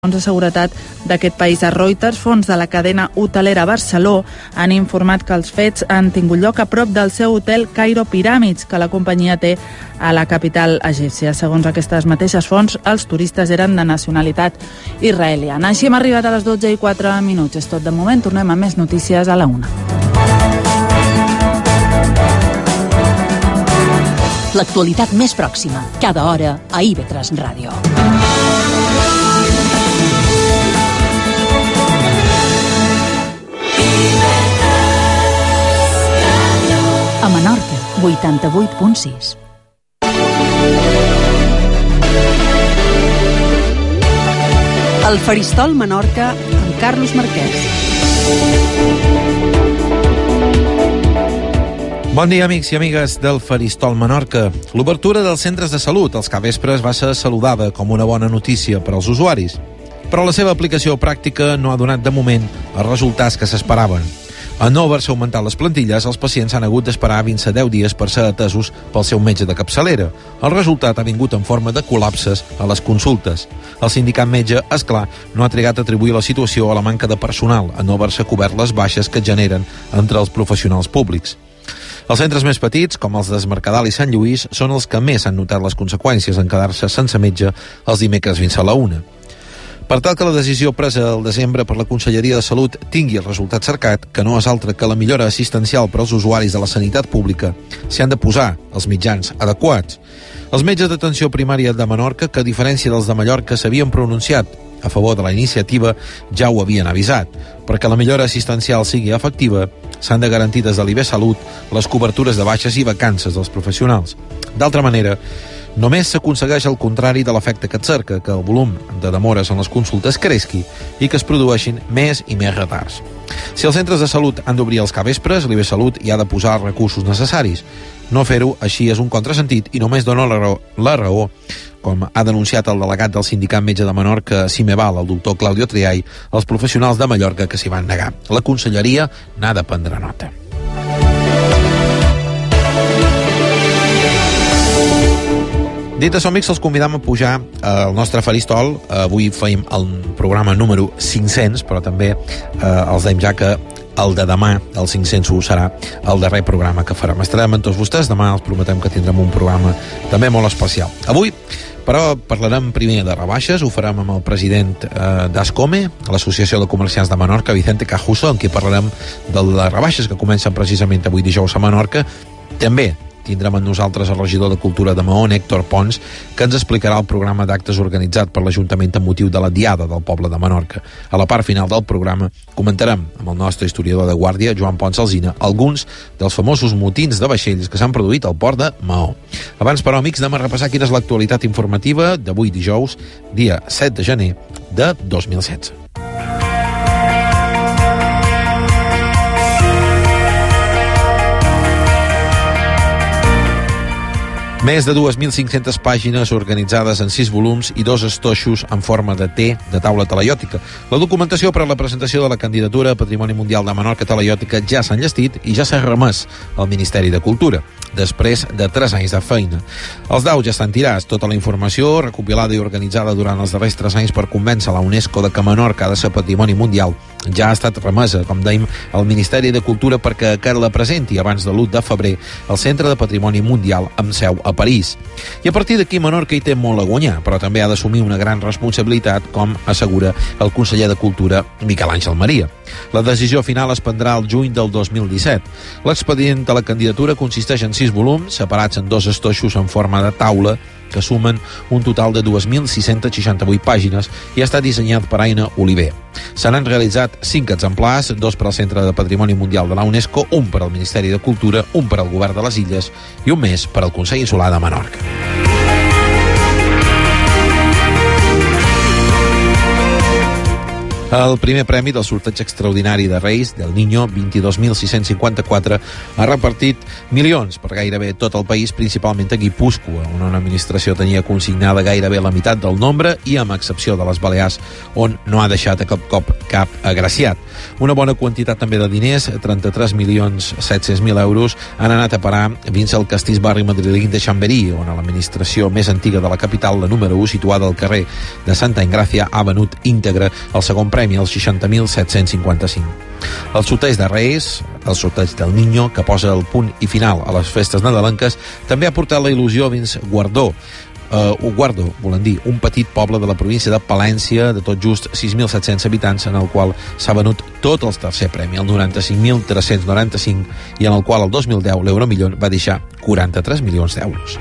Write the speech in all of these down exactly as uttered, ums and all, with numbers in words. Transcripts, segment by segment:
Fons de seguretat d'aquest país a Reuters, fons de la cadena hotelera Barceló, han informat que els fets han tingut lloc a prop del seu hotel Cairo Pyramids, que la companyia té a la capital egípcia. Segons aquestes mateixes fonts, els turistes eren de nacionalitat israeliana. Així hem arribat a les dotze i quatre minuts. És tot de moment, tornem a més notícies a la una. L'actualitat més pròxima, cada hora a I V tres Ràdio. A Menorca, vuitanta-vuit punt sis. El Faristol Menorca amb Carlos Marquès. Bon dia, amics i amigues del Faristol Menorca. L'obertura dels centres de salut els capvespres va ser saludada com una bona notícia per als usuaris, però la seva aplicació pràctica no ha donat de moment els resultats que s'esperaven. A no haver-se augmentat les plantilles, els pacients han hagut d'esperar fins a deu dies per ser atesos pel seu metge de capçalera. El resultat ha vingut en forma de col·lapses a les consultes. El sindicat metge, és clar, no ha trigat a atribuir la situació a la manca de personal, a no haver-se cobert les baixes que generen entre els professionals públics. Els centres més petits, com els de Mercadal i Sant Lluís, són els que més han notat les conseqüències en quedar-se sense metge els dimecres fins a la una. Per tal que la decisió presa el desembre per la Conselleria de Salut tingui el resultat cercat, que no és altre que la millora assistencial per als usuaris de la sanitat pública, s'hi han de posar els mitjans adequats. Els metges d'atenció primària de Menorca, que a diferència dels de Mallorca s'havien pronunciat a favor de la iniciativa, ja ho havien avisat. Perquè la millora assistencial sigui efectiva, s'han de garantir des de l'I B Salut les cobertures de baixes i vacances dels professionals. D'altra manera, només s'aconsegueix el contrari de l'efecte que et cerca, que el volum de demores en les consultes creixi i que es produeixin més i més retards. Si els centres de salut han d'obrir els capvespres, l'I B Salut hi ha de posar els recursos necessaris. No fer-ho així és un contrasentit i només dona la raó, la raó com ha denunciat el delegat del sindicat metge de Menorca, Cimeval, el doctor Claudio Triay, els professionals de Mallorca que s'hi van negar. La conselleria n'ha de prendre nota. Dit això, amics, els convidam a pujar al nostre faristol. Avui feim el programa número cinc-cents, però també eh, els deim ja que el de demà, el cinc-cents, serà el darrer programa que farem. Estarem amb tots vostès. Demà els prometem que tindrem un programa també molt especial. Avui, però, parlarem primer de rebaixes. Ho farem amb el president eh, d'Ascome, l'Associació de Comerciants de Menorca, Vicente Cajuso, amb qui parlarem de les rebaixes que comencen precisament avui dijous a Menorca. També tindrem amb nosaltres el regidor de Cultura de Mahón, Héctor Pons, que ens explicarà el programa d'actes organitzat per l'Ajuntament amb motiu de la Diada del poble de Menorca. A la part final del programa comentarem amb el nostre historiador de guàrdia, Joan Pons Alsina, alguns dels famosos motins de vaixells que s'han produït al port de Mahó. Abans, però, amics, anem a repassar quina és l'actualitat informativa d'avui dijous, dia set de gener de dos mil setze. Més de dues mil cinc-centes pàgines organitzades en sis volums i dos estoixos en forma de T de taula talaiòtica. La documentació per a la presentació de la candidatura a Patrimoni Mundial de Menorca talaiòtica ja s'ha enllestit i ja s'ha remès al Ministeri de Cultura, després de tres anys de feina. Els daus ja estan tirats. Tota la informació, recopilada i organitzada durant els darrers tres anys per convèncer la UNESCO de que Menorca ha de ser Patrimoni Mundial, ja ha estat remesa, com dèiem, al Ministeri de Cultura perquè que la presenti abans de l'u de febrer al Centre de Patrimoni Mundial amb seu a París. I a partir d'aquí Menorca hi té molt a guanyar, però també ha d'assumir una gran responsabilitat, com assegura el conseller de Cultura, Miquel Àngel Maria. La decisió final es prendrà el juny del dos mil disset. L'expedient de la candidatura consisteix en sis volums, separats en dos estoixos en forma de taula, que sumen un total de dos mil sis-cents seixanta-vuit pàgines i ha estat dissenyat per Aina Oliver. Se n'han realitzat cinc exemplars, dos per al Centre de Patrimoni Mundial de la UNESCO, un per al Ministeri de Cultura, un per al Govern de les Illes i un més per al Consell Insular de Menorca. El primer premi del sorteig extraordinari de Reis del Niño, vint-i-dos mil sis-cents cinquanta-quatre, ha repartit milions per gairebé tot el país, principalment a Guipúscoa, on una administració tenia consignada gairebé la meitat del nombre i amb excepció de les Balears, on no ha deixat a cap cop cap agraciat. Una bona quantitat també de diners, trenta-tres milions set-cents mil euros, han anat a parar dins el castís barri madrileny de Chamberí, on l'administració més antiga de la capital, la número u, situada al carrer de Santa Engràcia, ha venut íntegre el segon premi, els seixanta mil set-cents cinquanta-cinc. El sorteig de Reis, el sorteig del Niño, que posa el punt i final a les festes nadalenques, també ha portat la il·lusió dins Guardó. Uh, Guardo, volem dir, un petit poble de la província de Palència, de tot just sis mil set-cents habitants, en el qual s'ha venut tot el tercer premi, el noranta-cinc mil tres-cents noranta-cinc, i en el qual el dos mil deu l'Euromillón va deixar quaranta-tres milions d'euros.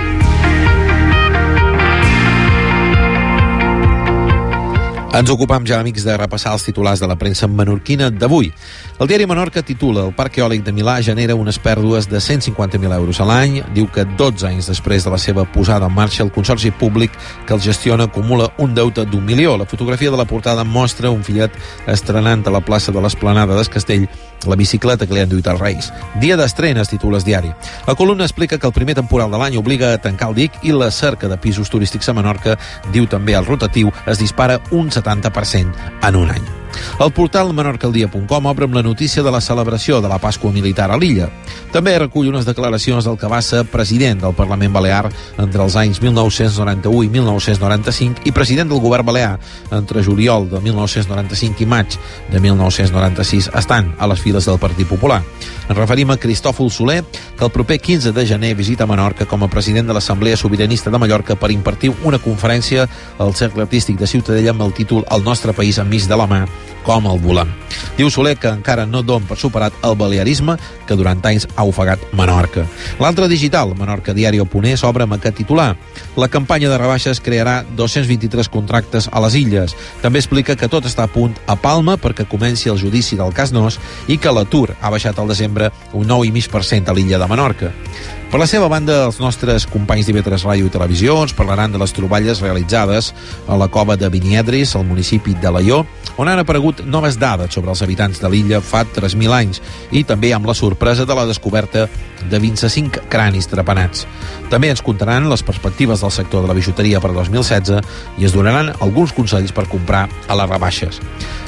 Ens ocupam ja, amics, de repassar els titulars de la premsa menorquina d'avui. El diari Menorca titula: el parc eòlic de Milà genera unes pèrdues de cent cinquanta mil euros a l'any. Diu que dotze anys després de la seva posada en marxa, el consorci públic que el gestiona acumula un deute d'un milió. La fotografia de la portada mostra un fillet estrenant a la plaça de l'Esplanada d'Es Castell la bicicleta que li han duit als Reis. Dia d'estrenes, titula el diari. La columna explica que el primer temporal de l'any obliga a tancar el dic i la cerca de pisos turístics a Menorca, diu també el rotatiu, es dispara un setanta per cent en un any. El portal menorcaldia punt com obre amb la notícia de la celebració de la Pasqua Militar a l'illa. També recull unes declaracions del que va ser president del Parlament Balear entre els anys mil nou-cents noranta-u i mil nou-cents noranta-cinc i president del govern balear entre juliol de mil nou-cents noranta-cinc i maig de mil nou-cents noranta-sis, estant a les files del Partit Popular. Ens referim a Cristòfol Soler, que el proper quinze de gener visita Menorca com a president de l'Assemblea Sobiranista de Mallorca per impartir una conferència al Cercle Artístic de Ciutadella amb el títol El nostre país enmig de la mà, com el volem. Diu Soler que encara no don per superat el balearisme que durant anys ha ofegat Menorca. L'altre digital, Menorca Diario punt e, s'obre amb aquest titular: la campanya de rebaixes crearà dos-cents vint-i-tres contractes a les illes. També explica que tot està a punt a Palma perquè comenci el judici del cas Nos i que l'atur ha baixat al desembre un nou coma cinc per cent a l'illa de Menorca. Per la seva banda, els nostres companys d'I V tres Ràdio i Televisió ens parlaran de les troballes realitzades a la cova de Vinyedris, al municipi de Laió, on han aparegut noves dades sobre els habitants de l'illa fa tres mil anys i també amb la sorpresa de la descoberta de vint-i-cinc cranis trepanats. També ens contaran les perspectives del sector de la bijuteria per dos mil setze i es donaran alguns consells per comprar a les rebaixes.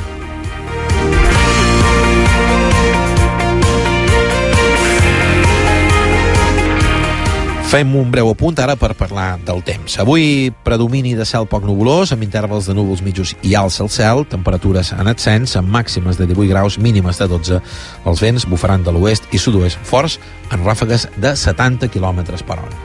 Fem un breu apunt ara per parlar del temps. Avui predomini de cel poc nuvolós, amb intervals de núvols mitjos i alts al cel, temperatures en ascens, amb màximes de divuit graus, mínimes de dotze. Els vents bufaran de l'oest i sud-oest forts, en ràfegues de setanta quilòmetres per hora.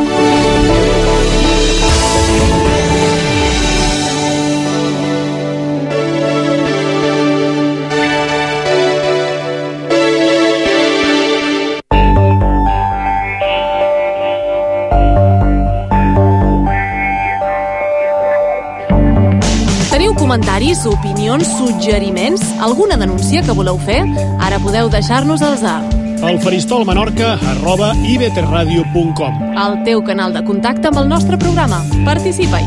Comentaris, opinions, suggeriments, alguna denúncia que voleu fer? Ara podeu deixar-nos-els a El Faristol Menorca arroba i v t radio punt com, el teu canal de contacte amb el nostre programa. Participa-hi.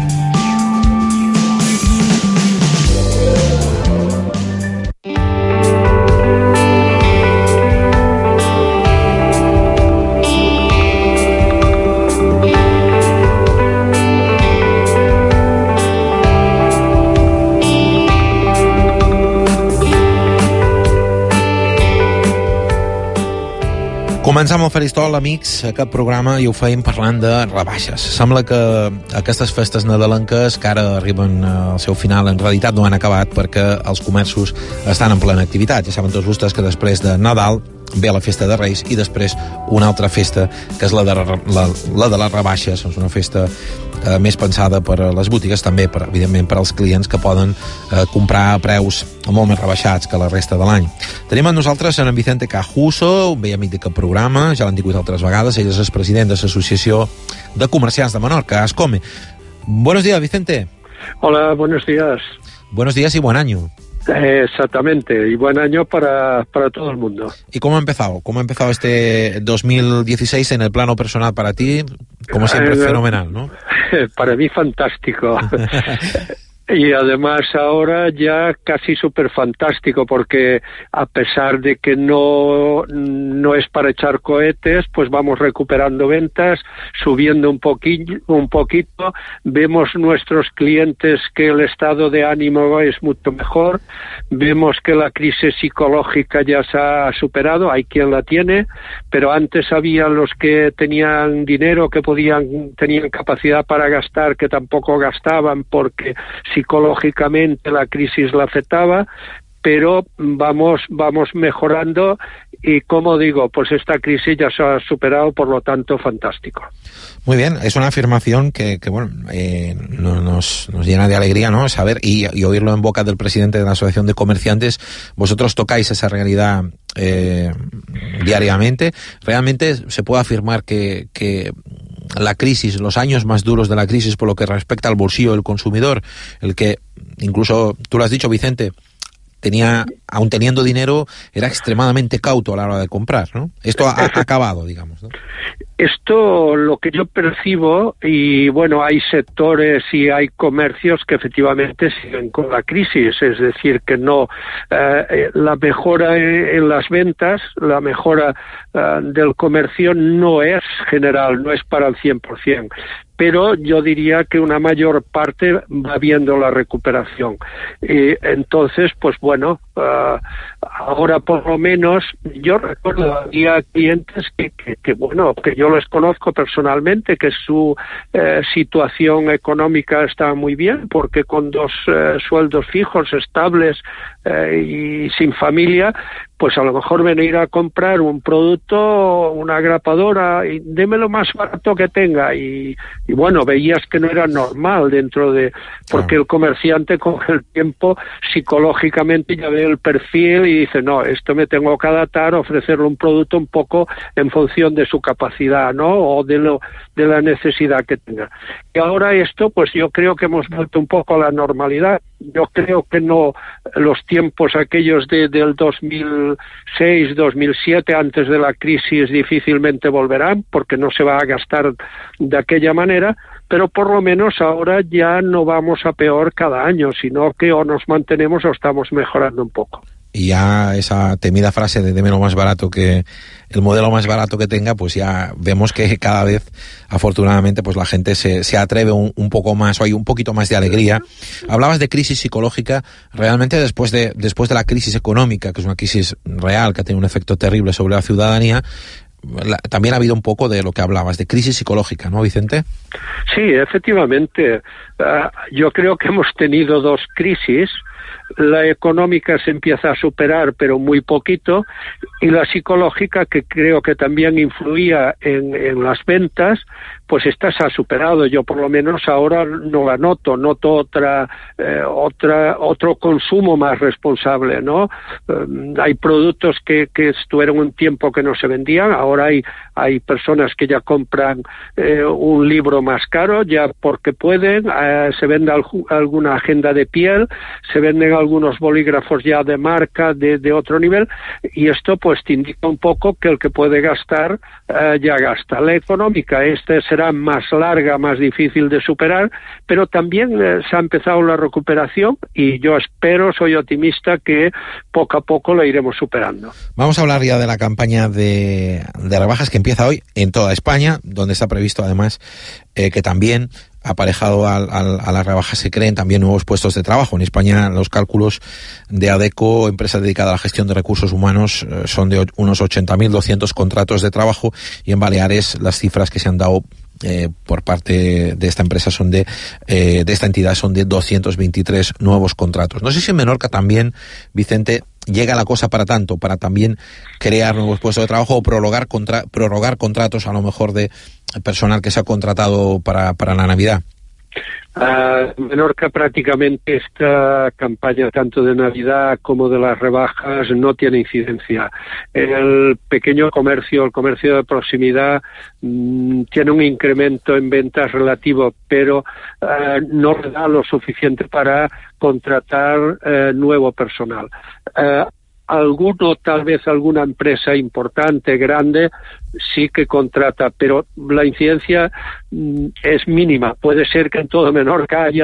Començam el Faristol, amics, aquest programa i ho feim parlant de rebaixes. Sembla que aquestes festes nadalenques que ara arriben al seu final en realitat no han acabat perquè els comerços estan en plena activitat. Ja saben tots vostès que després de Nadal ve la festa de Reis i després una altra festa que és la de, la, la de les rebaixes. És una festa eh, més pensada per a les botigues, també per, evidentment per als clients que poden eh, comprar a preus molt més rebaixats que la resta de l'any. Tenim amb nosaltres en Vicente Cajuso, un vell amic d'aquest programa, ja l'han digut altres vegades. Ell és el president de l'Associació de Comerciants de Menorca, ASCOME. Buenos días, Vicente. Hola, buenos días. Buenos días y buen año. Exactamente, y buen año para, para todo el mundo. ¿Y cómo ha empezado? ¿Cómo ha empezado este dos mil dieciséis en el plano personal para ti? Como siempre, eh, fenomenal, ¿no? Para mí, fantástico. Y además ahora ya casi súper fantástico, porque a pesar de que no, no es para echar cohetes, pues vamos recuperando ventas, subiendo un poquito, un poquito, vemos nuestros clientes que el estado de ánimo es mucho mejor, vemos que la crisis psicológica ya se ha superado, hay quien la tiene, pero antes había los que tenían dinero, que podían, tenían capacidad para gastar, que tampoco gastaban porque psicológicamente la crisis la afectaba, pero vamos vamos mejorando y, como digo, pues esta crisis ya se ha superado, por lo tanto, fantástico. Muy bien, es una afirmación que, que bueno, eh, nos, nos llena de alegría, ¿no? Saber y, y oírlo en boca del presidente de la Asociación de Comerciantes. Vosotros tocáis esa realidad eh, diariamente. Realmente se puede afirmar que, que la crisis, los años más duros de la crisis por lo que respecta al bolsillo del consumidor, el que incluso, tú lo has dicho, Vicente, tenía, aun teniendo dinero, era extremadamente cauto a la hora de comprar, ¿no? Esto ha, ha acabado, digamos, ¿no? Esto, lo que yo percibo, y bueno, hay sectores y hay comercios que efectivamente siguen con la crisis, es decir, que no, eh, la mejora en las ventas, la mejora eh, del comercio no es general, no es para el cien por ciento. Pero yo diría que una mayor parte va viendo la recuperación. Y entonces, pues bueno, uh, ahora por lo menos, yo recuerdo, había clientes que, que, que bueno, que yo les conozco personalmente, que su eh, situación económica está muy bien, porque con dos eh, sueldos fijos, estables eh, y sin familia, pues a lo mejor venir a comprar un producto, una grapadora, y deme lo más barato que tenga, y, y bueno, veías que no era normal dentro de, porque el comerciante con el tiempo psicológicamente ya ve el perfil y dice, no, esto me tengo que adaptar, ofrecerle un producto un poco en función de su capacidad, ¿no? O de lo, de la necesidad que tenga. Y ahora esto, pues yo creo que hemos vuelto un poco a la normalidad. Yo creo que no, los tiempos aquellos de, del dos mil seis, dos mil siete, antes de la crisis, difícilmente volverán, porque no se va a gastar de aquella manera, pero por lo menos ahora ya no vamos a peor cada año, sino que o nos mantenemos o estamos mejorando un poco. Y ya esa temida frase de deme lo más barato, que el modelo más barato que tenga, pues ya vemos que cada vez, afortunadamente, pues la gente se, se atreve un, un poco más, o hay un poquito más de alegría. Hablabas de crisis psicológica, realmente después de, después de la crisis económica, que es una crisis real, que ha tenido un efecto terrible sobre la ciudadanía, la, también ha habido un poco de lo que hablabas, de crisis psicológica, ¿no, Vicente? Sí, efectivamente. Uh, yo creo que hemos tenido dos crisis. La económica se empieza a superar, pero muy poquito, y la psicológica, que creo que también influía en, en las ventas, pues esta se ha superado. Yo por lo menos ahora no la noto, noto otra, eh, otra, otro consumo más responsable, ¿no? Eh, hay productos que, que estuvieron un tiempo que no se vendían, ahora hay, hay personas que ya compran eh, un libro más caro, ya porque pueden, eh, se vende alg- alguna agenda de piel, se venden algunos bolígrafos ya de marca, de, de otro nivel, y esto pues te indica un poco que el que puede gastar eh, ya gasta. La económica, esta será más larga, más difícil de superar, pero también eh, se ha empezado la recuperación y yo espero, soy optimista, que poco a poco la iremos superando. Vamos a hablar ya de la campaña de, de rebajas que empieza hoy en toda España, donde está previsto además eh, que también aparejado al, al, a las rebajas se creen también nuevos puestos de trabajo. En España los cálculos de ADECO, empresa dedicada a la gestión de recursos humanos, eh, son de unos ochenta mil doscientos contratos de trabajo, y en Baleares las cifras que se han dado eh, por parte de esta empresa son de, eh, de esta entidad son de doscientos veintitrés nuevos contratos. No sé si en Menorca también, Vicente, llega la cosa para tanto, para también crear nuevos puestos de trabajo o prorrogar, contra, prorrogar contratos a lo mejor de personal que se ha contratado para, para la Navidad. Uh, Menorca prácticamente esta campaña tanto de Navidad como de las rebajas no tiene incidencia. El pequeño comercio, el comercio de proximidad mmm, tiene un incremento en ventas relativo, pero uh, no le da lo suficiente para contratar uh, nuevo personal. Uh, Alguno, tal vez alguna empresa importante, grande, sí que contrata, pero la incidencia mm, es mínima. Puede ser que en todo Menorca haya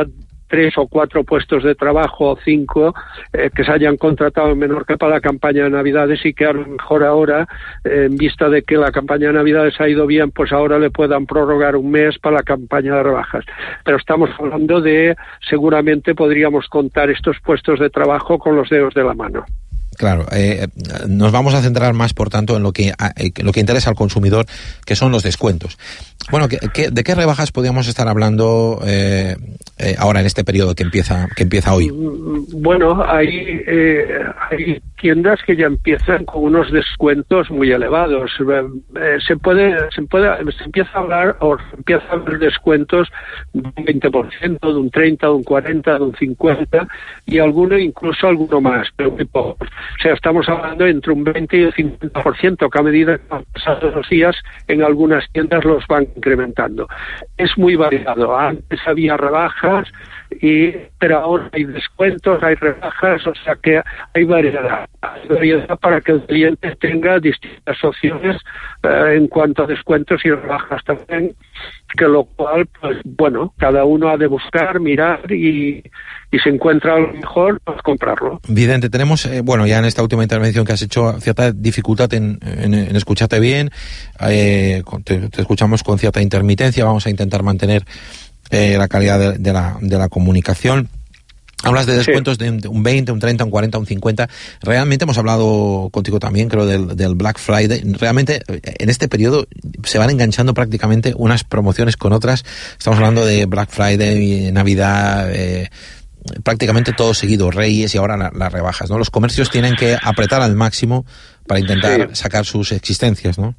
tres o cuatro puestos de trabajo o cinco eh, que se hayan contratado en Menorca para la campaña de Navidades y que a lo mejor ahora, eh, en vista de que la campaña de Navidades ha ido bien, pues ahora le puedan prorrogar un mes para la campaña de rebajas. Pero estamos hablando de, seguramente podríamos contar estos puestos de trabajo con los dedos de la mano. Claro, eh, nos vamos a centrar más, por tanto, en lo que, eh, lo que interesa al consumidor, que son los descuentos. Bueno, ¿qué, qué, ¿de qué rebajas podríamos estar hablando eh, eh, ahora en este periodo que empieza que empieza hoy? Bueno, hay, eh, hay tiendas que ya empiezan con unos descuentos muy elevados. Eh, se puede se puede se empieza a hablar o se empieza a ver descuentos de un veinte por ciento, de un treinta, de un cuarenta, de un cincuenta y alguno incluso alguno más, pero muy poco. O sea, estamos hablando entre un veinte y un cincuenta por ciento, que a medida que han pasado los días, en algunas tiendas los van incrementando. Es muy variado. Antes había rebajas, y pero ahora hay descuentos, hay rebajas, o sea que hay variedad. Hay variedad para que el cliente tenga distintas opciones eh, en cuanto a descuentos y rebajas también, que lo cual, pues bueno, cada uno ha de buscar, mirar y, y si encuentra algo mejor, pues comprarlo. Vidente, tenemos, eh, bueno, ya en esta última intervención que has hecho, cierta dificultad en, en, en escucharte bien, eh, te, te escuchamos con cierta intermitencia, vamos a intentar mantener eh, la calidad de, de, la, de la comunicación. Hablas de descuentos sí. de un veinte, un treinta, un cuarenta, un cincuenta. Realmente hemos hablado contigo también, creo, del, del Black Friday. Realmente, en este periodo se van enganchando prácticamente unas promociones con otras. Estamos hablando de Black Friday, Navidad, eh, prácticamente todo seguido, Reyes y ahora la, las rebajas, ¿no? Los comercios tienen que apretar al máximo para intentar sí. sacar sus existencias, ¿no?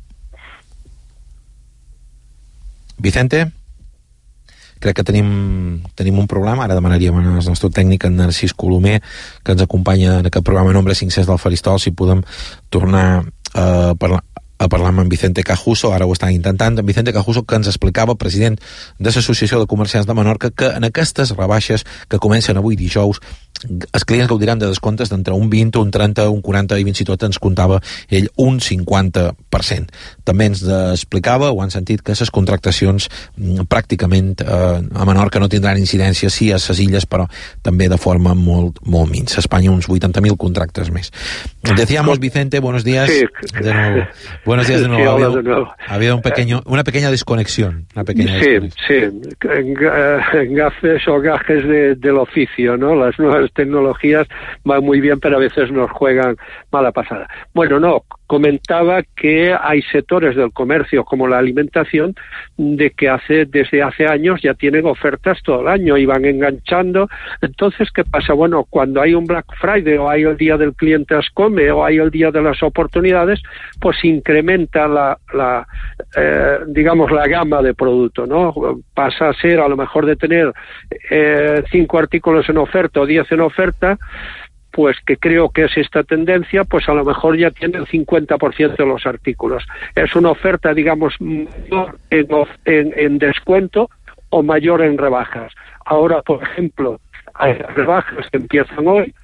Vicente? Crec que tenim, tenim un problema. Ara demanaríem al nostre tècnic, en Narcís Colomer, que ens acompanya en aquest programa Nombre cinc-cents del Faristol, si podem tornar a parlar, a parlar amb en Vicente Cajuso. Ara ho estan intentant. En Vicente Cajuso, que ens explicava, president de l'Associació de Comerciants de Menorca, que en aquestes rebaixes que comencen avui dijous, els clients gaudiran de descomptes d'entre un vint, un trenta, un quaranta i fins i tot ens contava ell un cinquanta per cent. També ens explicava, ho han sentit, que les contractacions pràcticament eh, a Menorca no tindran incidència, sí a les illes, però també de forma molt, molt minsa. A Espanya uns vuitanta mil contractes més. Decíamos, Vicente, buenos días. Sí. De nuevo. Buenos días de nuevo. Sí, ha habido, de nuevo. ha habido un pequeño, una pequeña desconexión. Una pequeña sí, desconexión. sí. Gafes o gajes de, del oficio, ¿no? Las nuevas tecnologías van muy bien, pero a veces nos juegan mala pasada. Bueno, no, comentaba que hay sectores del comercio como la alimentación de que hace desde hace años ya tienen ofertas todo el año y van enganchando. Entonces, ¿qué pasa? Bueno, cuando hay un Black Friday o hay el día del cliente Ascome o hay el día de las oportunidades, pues incrementa la, la eh, digamos, la gama de producto, ¿no? Pasa a ser, a lo mejor, de tener eh, cinco artículos en oferta o diez en oferta, pues que creo que es esta tendencia, pues a lo mejor ya tiene el cincuenta por ciento de los artículos. Es una oferta, digamos, mayor en, en, en descuento o mayor en rebajas. Ahora, por ejemplo, hay rebajas que empiezan hoy.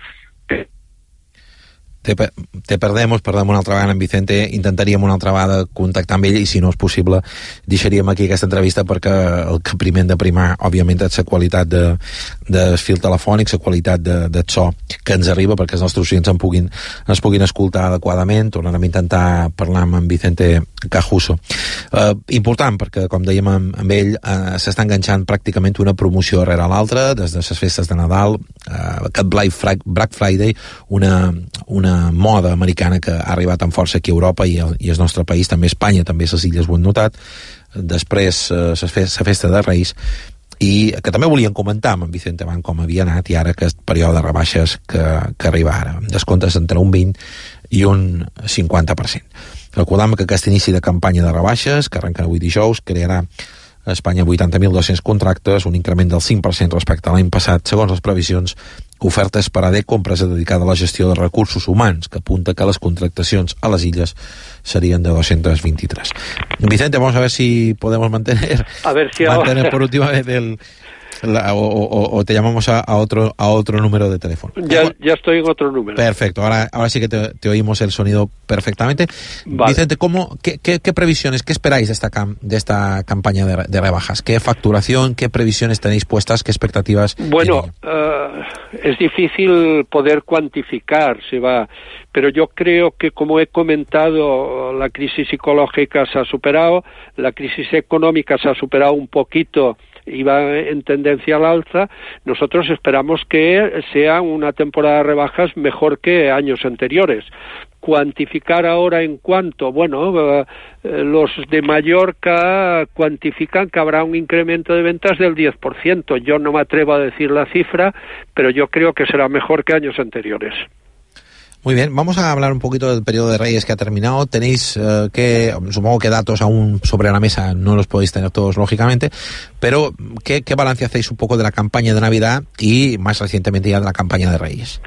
Te, te perdemos, perdem una altra vegada en Vicente, intentaríem una altra vegada contactar amb ell i si no és possible deixaríem aquí aquesta entrevista perquè el que primer hem de primar, òbviament, és la qualitat de, de fil telefònic, la qualitat de, de so que ens arriba perquè els nostres oients en puguin, ens puguin escoltar adequadament. Tornarem a intentar parlar amb en Vicente Cajuso. Eh, important, perquè com dèiem amb, amb ell, eh, s'està enganxant pràcticament una promoció rere l'altra, des de les festes de Nadal, eh, aquest Black Friday, una, una moda americana que ha arribat amb força aquí a Europa i el, i el nostre país, també Espanya, també les illes ho han notat. Després eh, la festa de Reis, i que també volien comentar amb en Vicente abans com havia anat, i ara aquest període de rebaixes que, que arriba ara, descomptes entre un vint i un cinquanta per cent. Recordem que aquest inici de campanya de rebaixes, que arrenca avui dijous, crearà a Espanya vuitanta mil dos-cents contractes, un increment del cinc per cent respecte a l'any passat, segons les previsions ofertes per A D E C, empresa dedicada a la gestió de recursos humans, que apunta que les contractacions a les illes serien de doscientos veintitrés. Vicente, vamos a ver si podemos mantener, a ver si mantener ahora... por última vez el, la, o, o, o te llamamos a, a otro a otro número de teléfono. Ya, ya estoy en otro número. Perfecto, ahora, ahora sí que te, te oímos el sonido perfectamente. Vale. Vicente, ¿cómo, qué, qué, ¿qué previsiones, qué esperáis de esta, cam, de esta campaña de, de rebajas? ¿Qué facturación, qué previsiones tenéis puestas, qué expectativas? Bueno, uh, es difícil poder cuantificar, se va, pero yo creo que, como he comentado, la crisis psicológica se ha superado, la crisis económica se ha superado un poquito y va en tendencia al alza. Nosotros esperamos que sea una temporada de rebajas mejor que años anteriores. Cuantificar ahora en cuánto, bueno, eh, los de Mallorca cuantifican que habrá un incremento de ventas del diez por ciento. Yo no me atrevo a decir la cifra, pero yo creo que será mejor que años anteriores. Muy bien, vamos a hablar un poquito del periodo de Reyes que ha terminado. Tenéis eh, que, supongo que datos aún sobre la mesa, no los podéis tener todos lógicamente, pero ¿qué, qué balance hacéis un poco de la campaña de Navidad y más recientemente ya de la campaña de Reyes?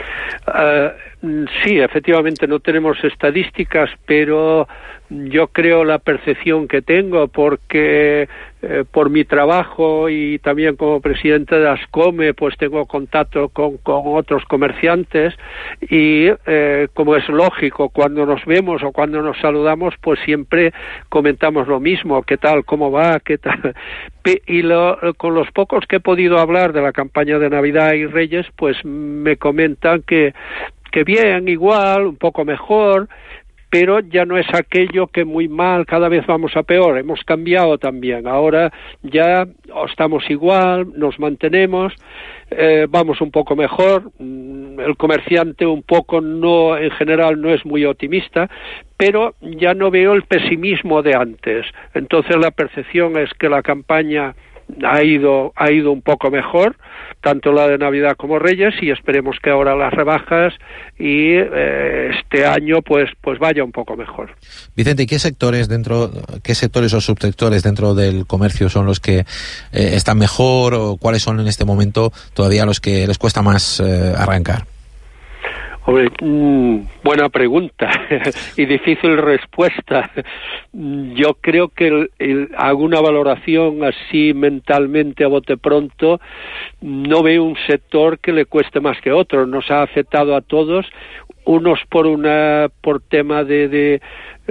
Uh, sí, efectivamente no tenemos estadísticas, pero yo creo la percepción que tengo, porque eh, por mi trabajo y también como presidente de Ascome, pues tengo contacto con, con otros comerciantes y eh, como es lógico, cuando nos vemos o cuando nos saludamos, pues siempre comentamos lo mismo, qué tal, cómo va, qué tal. Y lo, con los pocos que he podido hablar de la campaña de Navidad y Reyes, pues me comentan que, que bien, igual, un poco mejor, pero ya no es aquello que muy mal, cada vez vamos a peor. Hemos cambiado también. Ahora ya estamos igual, nos mantenemos, eh, vamos un poco mejor. El comerciante un poco no, en general no es muy optimista, pero ya no veo el pesimismo de antes. Entonces la percepción es que la campaña ha ido ha ido un poco mejor, tanto la de Navidad como Reyes, y esperemos que ahora las rebajas y eh, este año pues pues vaya un poco mejor. Vicente, ¿y qué sectores dentro, qué sectores o subsectores dentro del comercio son los que eh, están mejor, o cuáles son en este momento todavía los que les cuesta más eh, arrancar? Hombre, mmm, buena pregunta y difícil respuesta. Yo creo que el, el, hago una valoración así mentalmente a bote pronto. No veo un sector que le cueste más que otro. Nos ha afectado a todos, unos por una por tema de, de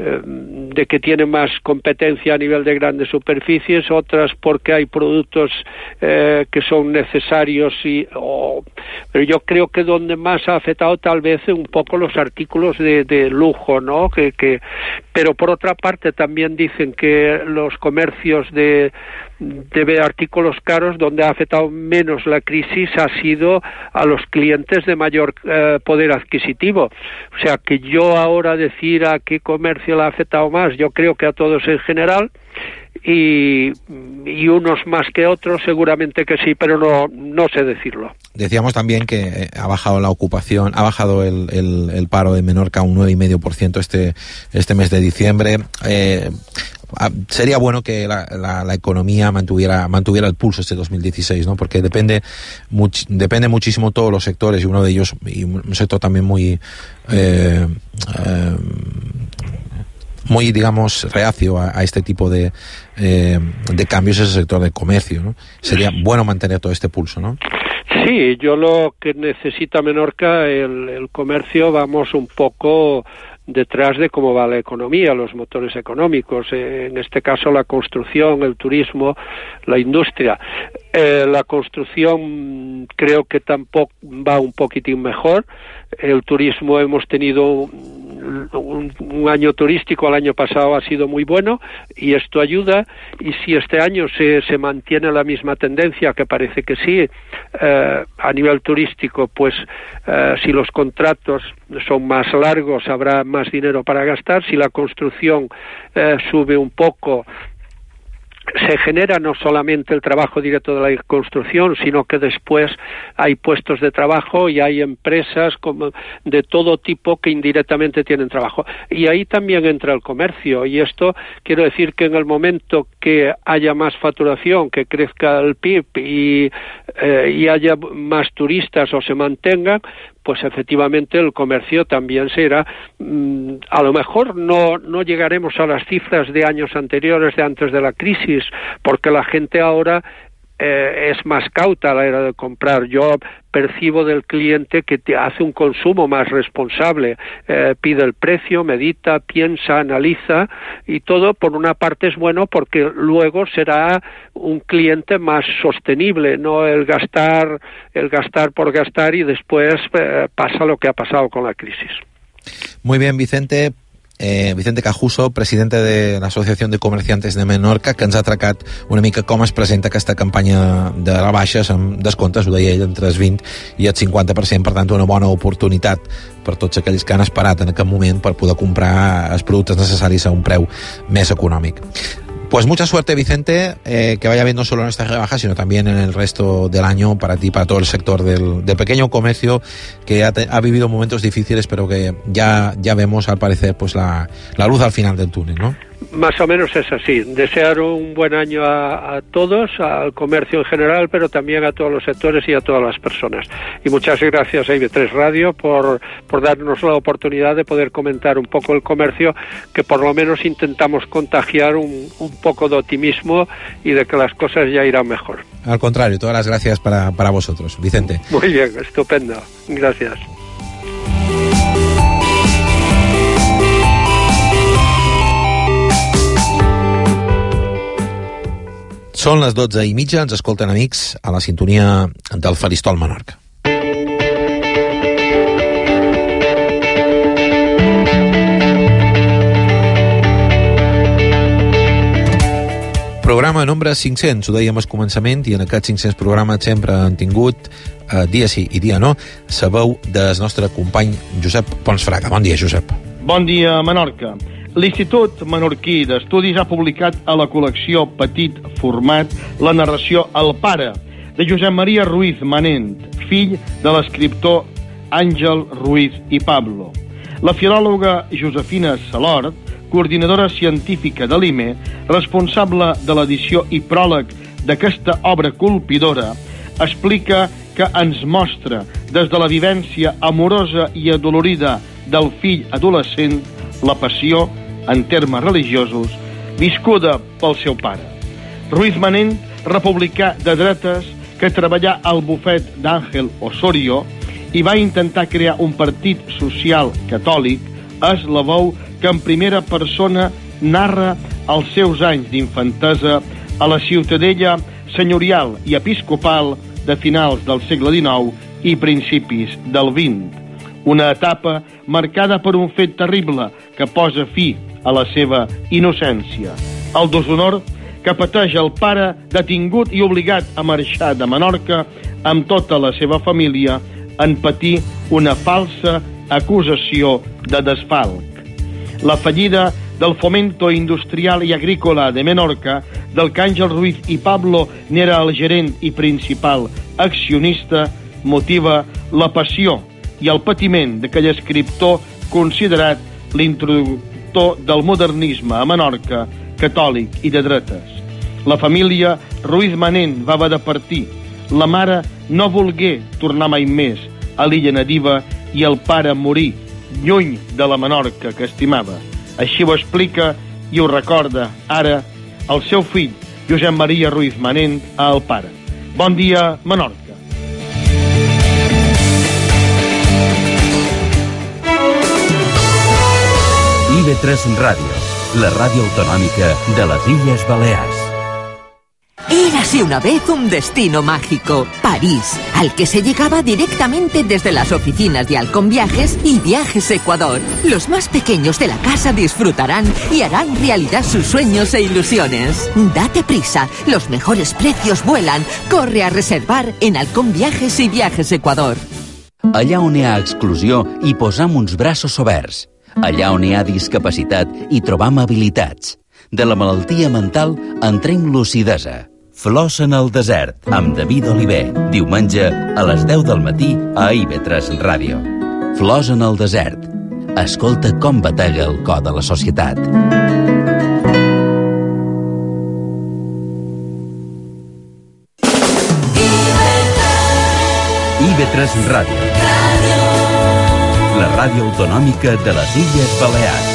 de que tiene más competencia a nivel de grandes superficies, otras porque hay productos eh, que son necesarios y oh, pero yo creo que donde más ha afectado tal vez un poco los artículos de, de lujo, ¿no? Que, que pero por otra parte también dicen que los comercios de de artículos caros, donde ha afectado menos la crisis ha sido a los clientes de mayor eh, poder adquisitivo. O sea que yo ahora decir a qué comercio le ha afectado más, yo creo que a todos en general, y, y unos más que otros seguramente que sí, pero no no sé decirlo. Decíamos también que ha bajado la ocupación, ha bajado el, el, el paro de Menorca un nueve coma cinco por ciento este este mes de diciembre. Eh, sería bueno que la, la, la economía mantuviera mantuviera el pulso este dos mil dieciséis, ¿no? Porque depende much, depende muchísimo todos los sectores, y uno de ellos, y un sector también muy eh, eh, muy, digamos, reacio a, a este tipo de eh, de cambios, es el sector del comercio, ¿no? Sería bueno mantener todo este pulso, ¿no? Sí, yo lo que necesita Menorca, el, el comercio, vamos un poco detrás de cómo va la economía, los motores económicos, eh, en este caso la construcción, el turismo, la industria. Eh, la construcción creo que tampoco va un poquitín mejor. El turismo, hemos tenido un, un, un año turístico, el año pasado ha sido muy bueno y esto ayuda, y si este año se, se mantiene la misma tendencia, que parece que sí, eh, a nivel turístico, pues eh, si los contratos son más largos habrá más dinero para gastar. Si la construcción eh, sube un poco, se genera no solamente el trabajo directo de la construcción, sino que después hay puestos de trabajo y hay empresas como de todo tipo que indirectamente tienen trabajo. Y ahí también entra el comercio, y esto quiero decir que en el momento que haya más facturación, que crezca el P I B y, eh, y haya más turistas o se mantengan, pues efectivamente el comercio también será, mmm, a lo mejor no no llegaremos a las cifras de años anteriores, de antes de la crisis, porque la gente ahora eh, es más cauta a la hora de comprar. Yo percibo del cliente que te hace un consumo más responsable, eh, pide el precio, medita, piensa, analiza, y todo por una parte es bueno porque luego será un cliente más sostenible, no el gastar, el gastar por gastar y después eh, pasa lo que ha pasado con la crisis. Muy bien, Vicente. Eh, Vicente Cajuso, presidente de l'Associació de Comerciantes de Menorca, que ens ha atracat una mica com es presenta aquesta campanya de rebaixes amb descomptes, ho deia ell, entre el vint i el cinquanta per cent, per tant una bona oportunitat per tots aquells que han esperat en aquest moment per poder comprar els productes necessaris a un preu més econòmic. Pues mucha suerte, Vicente, eh, que vaya bien no solo en esta rebaja, sino también en el resto del año para ti, para todo el sector del, del pequeño comercio que ha, te, ha vivido momentos difíciles, pero que ya, ya vemos, al parecer, pues la, la luz al final del túnel, ¿no? Más o menos es así. Desear un buen año a, a todos, al comercio en general, pero también a todos los sectores y a todas las personas. Y muchas gracias a I B tres Radio por, por darnos la oportunidad de poder comentar un poco el comercio, que por lo menos intentamos contagiar un, un poco de optimismo y de que las cosas ya irán mejor. Al contrario, todas las gracias para, para vosotros, Vicente. Muy bien, estupendo. Gracias. Són les dotze i mitja, ens escolten amics a la sintonia del Faristol Menorca. Programa nombre cinc-cents, ho dèiem al començament, i en aquest cinc-cents programa sempre han tingut, eh, dia sí i dia no, la veu del nostre company Josep Ponsfraga. Bon dia, Josep. Bon dia, Menorca. L'Institut Menorquí d'Estudis ha publicat a la col·lecció Petit Format la narració El pare, de Josep Maria Ruiz Manent, fill de l'escriptor Àngel Ruiz i Pablo. La filòloga Josefina Salort, coordinadora científica de l'I M E, responsable de l'edició i pròleg d'aquesta obra colpidora, explica que ens mostra, des de la vivència amorosa i adolorida del fill adolescent, la passió, en termes religiosos, viscuda pel seu pare. Ruiz Manent, republicà de dretes, que treballà al bufet d'Àngel Osorio i va intentar crear un partit social catòlic, és la veu que en primera persona narra els seus anys d'infantesa a la ciutadella senyorial i episcopal de finals del segle dinou i principis del vint. Una etapa marcada per un fet terrible que posa fi a la seva innocència. El deshonor que pateix el pare, detingut i obligat a marxar de Menorca amb tota la seva família en patir una falsa acusació de desfalc. La fallida del Fomento Industrial i Agrícola de Menorca, del que Àngel Ruiz i Pablo n'era el gerent i principal accionista, motiva la passió i el patiment d'aquell escriptor considerat l'introductor del modernisme a Menorca, catòlic i de dretes. La família Ruiz Manent va haver de partir. La mare no volgué tornar mai més a l'illa nadiva i el pare morí lluny de la Menorca que estimava. Així ho explica i ho recorda ara el seu fill, Josep Maria Ruiz Manent, al pare. Bon dia, Menorca. I B tres Radio, la ràdio autonòmica de les Illes Balears. Érase una vez un destino mágico, París, al que se llegaba directamente desde las oficinas de Halcón Viajes y Viajes Ecuador. Los más pequeños de la casa disfrutarán y harán realidad sus sueños e ilusiones. Date prisa, los mejores precios vuelan. Corre a reservar en Halcón Viajes y Viajes Ecuador. Allà on hi ha exclusió hi posam uns braços oberts. Allà on hi ha discapacitat hi trobam habilitats. De la malaltia mental en trem lucidesa. Flors en el desert, amb David Oliver. Diumenge a les deu del matí a I B tres Ràdio. Flors en el desert. Escolta com batega el cor de la societat. I B tres Ràdio. La ràdio autonòmica de les Illes Balears.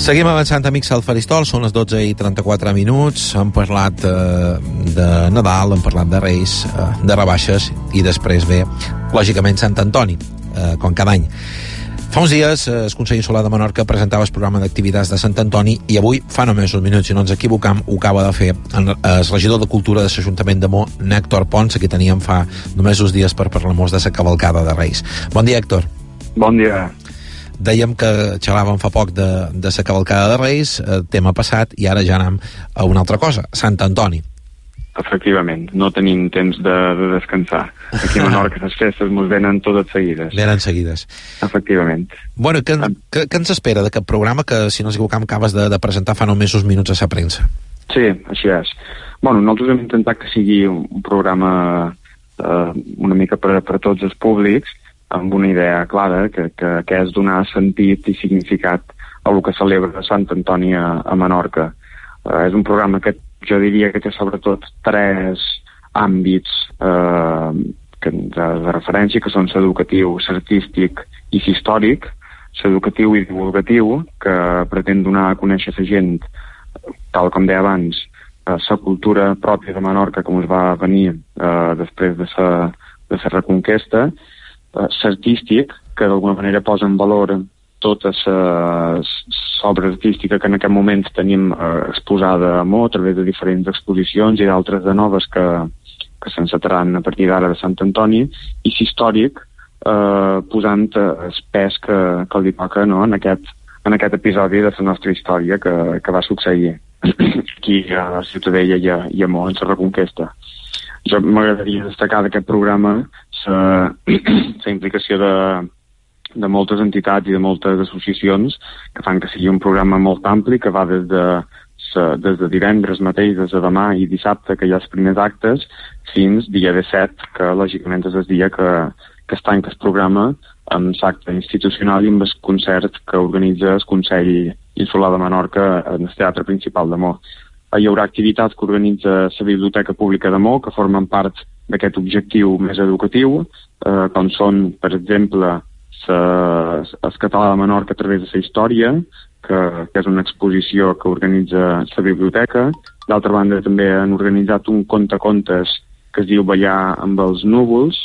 Seguim avançant, amics, al Faristol. Són les dotze i trenta-quatre minuts. Hem parlat eh, de Nadal, hem parlat de Reis, eh, de rebaixes, i després ve, lògicament, Sant Antoni, eh, com cada any. Fa uns dies, eh, el Consell Insular de Menorca presentava el programa d'activitats de Sant Antoni, i avui, fa només uns minuts, si no ens equivocam, ho acaba de fer el regidor de Cultura de l'Ajuntament de Mo, Héctor Pons, que teníem fa només uns dies per parlar-nos de la cavalcada de Reis. Bon dia, Héctor. Bon dia. Dèiem que xerràvem fa poc de, de la cavalcada de Reis, eh, tema passat, i ara ja anem a una altra cosa, Sant Antoni. Efectivament, no tenim temps de, de descansar. Aquí a Menorca les festes ens venen totes seguides. Venen seguides. Efectivament. Bueno, què, què, què ens espera d'aquest programa que, si no ens equivocam, acabes de, de presentar fa només uns minuts a la premsa? Sí, així és. Bueno, nosaltres hem intentat que sigui un, un programa eh, una mica per, per a tots els públics, amb una idea clara, que, que, que és donar sentit i significat a el que celebra Sant Antoni a, a Menorca. Eh, és un programa que jo diria que té sobretot tres àmbits eh, que, de, de referència, que són l'educatiu, l'artístic i l'històric. L'educatiu i divulgatiu, que pretén donar a conèixer la gent, tal com deia abans, la eh, cultura pròpia de Menorca, com us va venir eh, després de la de la Reconquesta. L'artístic, que d'alguna manera posa en valor tota l'obra artística que en aquest moment tenim eh, exposada a Mo, a través de diferents exposicions i d'altres de noves que, que s'encetaran a partir d'ara de Sant Antoni, i l'històric, eh, posant el pes que, que li toca, no?, en, aquest, en aquest episodi de la nostra història que, que va succeir aquí a Ciutadella i a, i a Mo, en la Reconquesta. Jo m'agradaria destacar d'aquest programa la implicació de, de moltes entitats i de moltes associacions que fan que sigui un programa molt ampli, que va des de, des de divendres mateix, des de demà i dissabte, que hi ha els primers actes, fins dia disset, que lògicament és el dia que, que es tanca el programa amb l'acte institucional i amb el concert que organitza el Consell Insular de Menorca en el Teatre Principal de Mo. Hi haurà activitats que organitza la Biblioteca Pública de Mo, que formen part d'aquest objectiu més educatiu, eh, com són, per exemple, el català de Menorca a través de la història, que, que és una exposició que organitza la biblioteca. D'altra banda, també han organitzat un contacontes que es diu Ballar amb els núvols,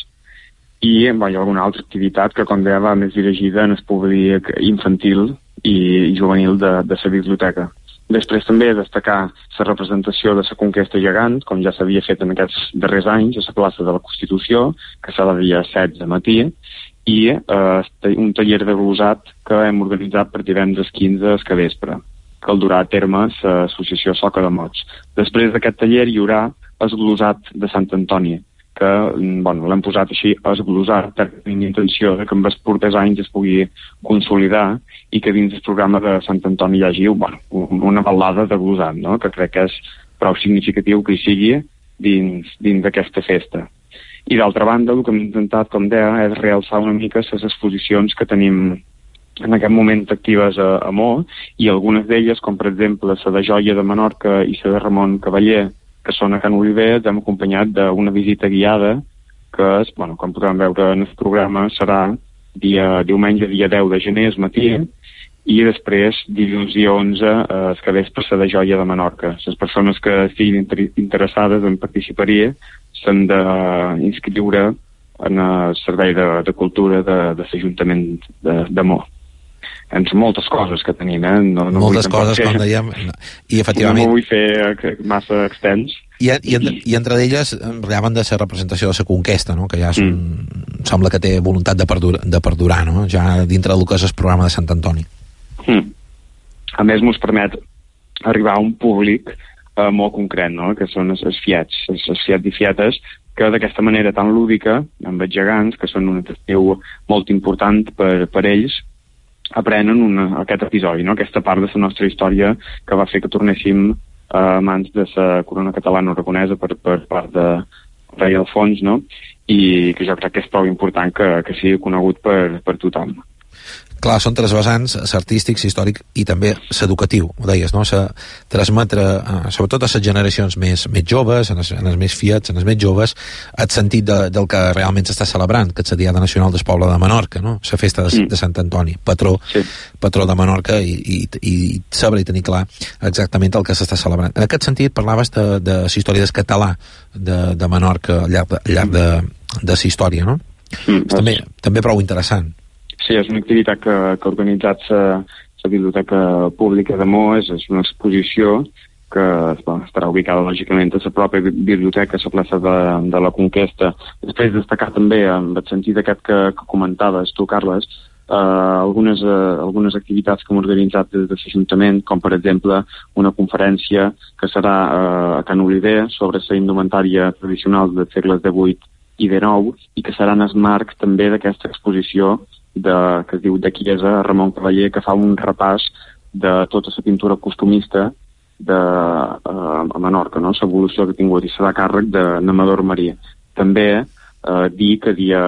i bé, hi ha alguna altra activitat que, com deia, va més dirigida en el públic infantil i, i juvenil de, de la biblioteca. Després també destacar la representació de la conquesta gegant, com ja s'havia fet en aquests darrers anys, a la plaça de la Constitució, que serà el dia setze matí, i eh, un taller de glosat que hem organitzat per divendres quinze al capvespre, que el durà a terme l'associació Soca de Mots. Després d'aquest taller hi haurà el glosat de Sant Antoni, que bueno, l'hem posat així, es glosar, perquè tinc intenció de que en els propers anys es pugui consolidar i que dins del programa de Sant Antoni hi hagi bueno, una balada de glosat, no?, que crec que és prou significatiu que hi sigui dins, dins d'aquesta festa. I d'altra banda, el que hem intentat, com deia, és realçar una mica les exposicions que tenim en aquest moment actives a, a Mo, i algunes d'elles, com per exemple la de Joia de Menorca i la de Ramon Cavaller, que són a Can Oliver, hem acompanyat d'una visita guiada que, és, bueno, com podem veure en el programa, serà dia, diumenge, dia deu de gener, al matí, i després, dilluns dia onze, eh, el capvespre, la de Joia de Menorca. Les persones que estiguin inter interessades en participar-hi s'han d'inscriure en el Servei de, de Cultura de, de l'Ajuntament de, de Mo. Entre moltes coses que tenim, eh? No, no moltes coses, fer, com dèiem, i efectivament... No vull fer massa extens. I, i, i, i entre elles parlaven de la representació de la conquesta, no?, que ja és un, mm. sembla que té voluntat de perdurar, de perdurar, no?, ja dintre del que és el programa de Sant Antoni. Mm. A més, mos permet arribar a un públic eh, molt concret, no?, que són els, els fiets, els, els fiets i fietes, que d'aquesta manera tan lúdica, amb els gegants, que són un atractiu molt important per, per ells, aprenen una, aquest episodi, no?, aquesta part de la nostra història que va fer que tornéssim eh, a mans de la corona catalana-aragonesa per, per part de rei Alfons, no?, i que jo crec que és prou important que, que sigui conegut per, per tothom. Clar, són tres vessants, l'artístic, l'històric i també l'educatiu, ho deies, no? Se transmetre, eh, sobretot a les generacions més, més joves, en els, en els més fiats, en els més joves, el sentit de, del que realment s'està celebrant, que és la Diada Nacional del Poble de Menorca, no? La festa de, mm. de Sant Antoni, patró, sí. patró de Menorca, i, i, i saber i tenir clar exactament el que s'està celebrant. En aquest sentit, parlaves de, de la història del català de, de Menorca al llarg de, al llarg de, de la història, no? Mm, és també, també prou interessant. Sí, és una activitat que, que ha organitzat la Biblioteca Pública de Mo, és, és una exposició que bueno, estarà ubicada lògicament a la pròpia biblioteca, a la plaça de, de la Conquesta. Després destacar també, en el sentit aquest que, que comentaves tu, Carles, eh, algunes, eh, algunes activitats que hem organitzat des de l'Ajuntament, com per exemple una conferència que serà eh, a Can Oliver sobre la indumentària tradicional dels segles divuit i dinou, i que serà en el marc també d'aquesta exposició de, que es diu de Chiesa, Ramon Cavaller, que fa un repàs de tota la pintura costumista de, uh, a Menorca, no? L'evolució que ha tingut, i serà càrrec de Namador Maria. També uh, dir que dia,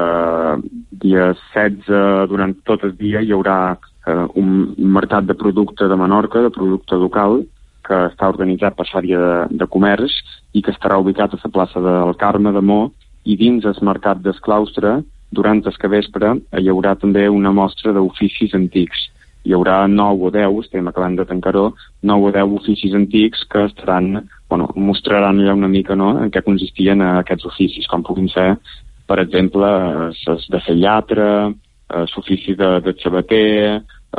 dia setze, durant tot el dia, hi haurà uh, un mercat de producte de Menorca, de producte local, que està organitzat per l'àrea de, de comerç i que estarà ubicat a la plaça del Carme de Mo, i dins el mercat del claustre, durant el capvespre, hi haurà també una mostra d'oficis antics. Hi haurà nou o deu, estem acabant de tancar-ho, nou o deu oficis antics que estaran, bueno, mostraran allà una mica, no?, en què consistien aquests oficis, com puguin ser, per exemple, els de fer llatre, l'ofici de, de xabater,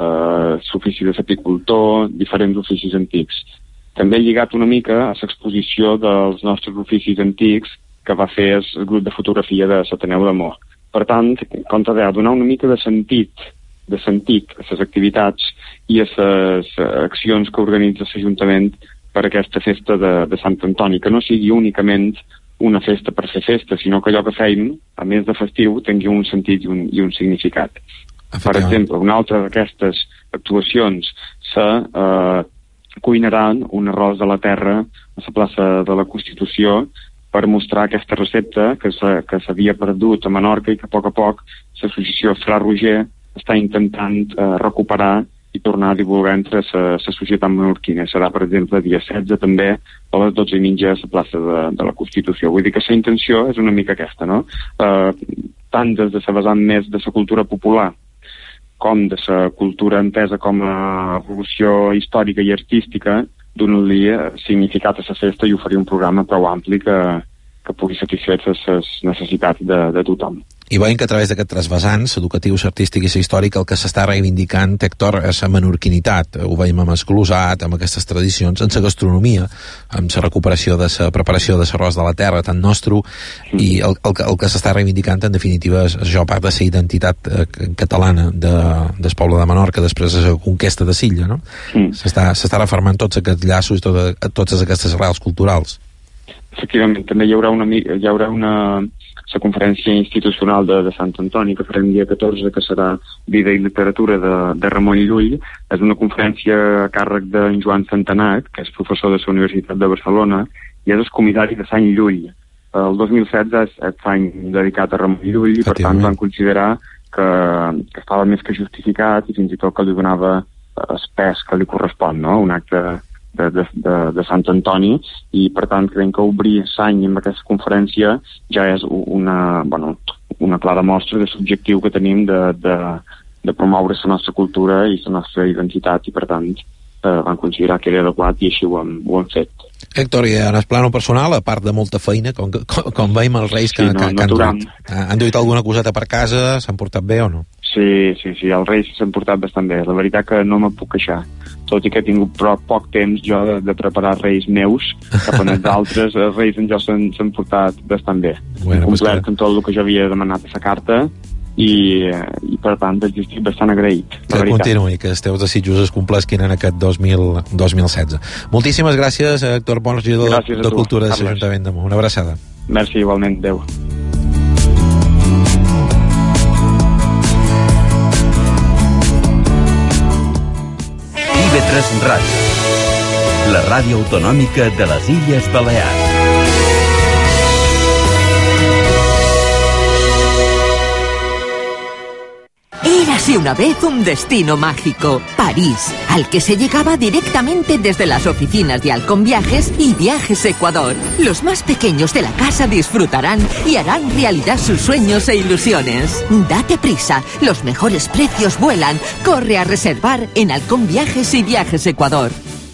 l'ofici de l'apicultor, diferents oficis antics. També lligat una mica a l'exposició dels nostres oficis antics que va fer el grup de fotografia de l'Ateneu de Mo. Per tant, en compte de donar una mica de sentit, de sentit a les activitats i a les accions que organitza l'Ajuntament per aquesta festa de, de Sant Antoni, que no sigui únicament una festa per fer festa, sinó que allò que feim, a més de festiu, tingui un sentit i un, i un significat. Per exemple, una altra d'aquestes actuacions se eh, cuinaran un arròs de la terra a la plaça de la Constitució per mostrar aquesta recepta que s'havia perdut a Menorca i que a poc a poc l'associació Fra Roger està intentant eh, recuperar i tornar a divulgar entre la societat menorquina. Serà, per exemple, dia setze també a les dotze i mitja a la plaça de, de la Constitució. Vull dir que la intenció és una mica aquesta, no? Eh, tant des de la vessant més de la cultura popular com de la cultura entesa com a evolució històrica i artística, donar-li significat a la festa i oferir un programa prou ampli que, que pugui satisfer les necessitats de, de tothom. I veiem que a través d'aquests tres vessants, educatiu, artístic i històric, el que s'està reivindicant, Héctor, és la menorquinitat. Ho veiem amb el glosat, amb aquestes tradicions, en la gastronomia, amb la recuperació de la preparació de l'arròs de la terra tan nostre, mm. i el, el, el que s'està reivindicant, en definitiva, és això, part de la identitat eh, catalana de, del poble de Menorca després de la conquesta de l'illa, no? Mm. S'està refermant tots aquests llaços i tot, totes aquestes arrels culturals. Efectivament, també hi haurà una, hi haurà una la conferència institucional de, de Sant Antoni, que farem dia catorze, que serà Vida i Literatura de, de Ramon Llull. És una conferència a càrrec d'en Joan Santanat, que és professor de la Universitat de Barcelona, i és el comissari de Sant Llull. El dos mil setze és, és l'any dedicat a Ramon Llull, i per tant van considerar que, que estava més que justificat i fins i tot que li donava el pes que li correspon, no?, un acte De, de, de, de Sant Antoni, i per tant creiem que obrir l'any amb aquesta conferència ja és una, bueno, una clara mostra de l'objectiu que tenim de, de, de promoure la nostra cultura i la nostra identitat, i per tant eh, van considerar que era adequat i així ho hem, ho hem fet. Héctor, i en el plano personal, a part de molta feina, com, com, com veiem els Reis que, sí, no, que, que no han, duit, han duit alguna coseta per casa, s'han portat bé o no? Sí, sí, sí, els Reis s'han portat bastant bé. La veritat que no me puc queixar. Tot i que he tingut prou poc temps jo de, de preparar Reis meus, cap a els altres, els Reis en jo s'han portat bastant bé. Bueno, complert que... amb tot el que jo havia demanat a la carta, i, i per tant estic bastant agraït. Que continuï, que els teus desitjos es complesquin en aquest dos mil setze. Moltíssimes gràcies, Héctor Pons, regidor de, de Cultura de l'Ajuntament de Mo. Una abraçada. Merci, igualment. Adéu. I B tres Ràdio, la ràdio autonòmica de les Illes Balears. Érase una vez un destino mágico, París, al que se llegaba directamente desde las oficinas de Halcón Viajes y Viajes Ecuador. Los más pequeños de la casa disfrutarán y harán realidad sus sueños e ilusiones. Date prisa, los mejores precios vuelan. Corre a reservar en Halcón Viajes y Viajes Ecuador.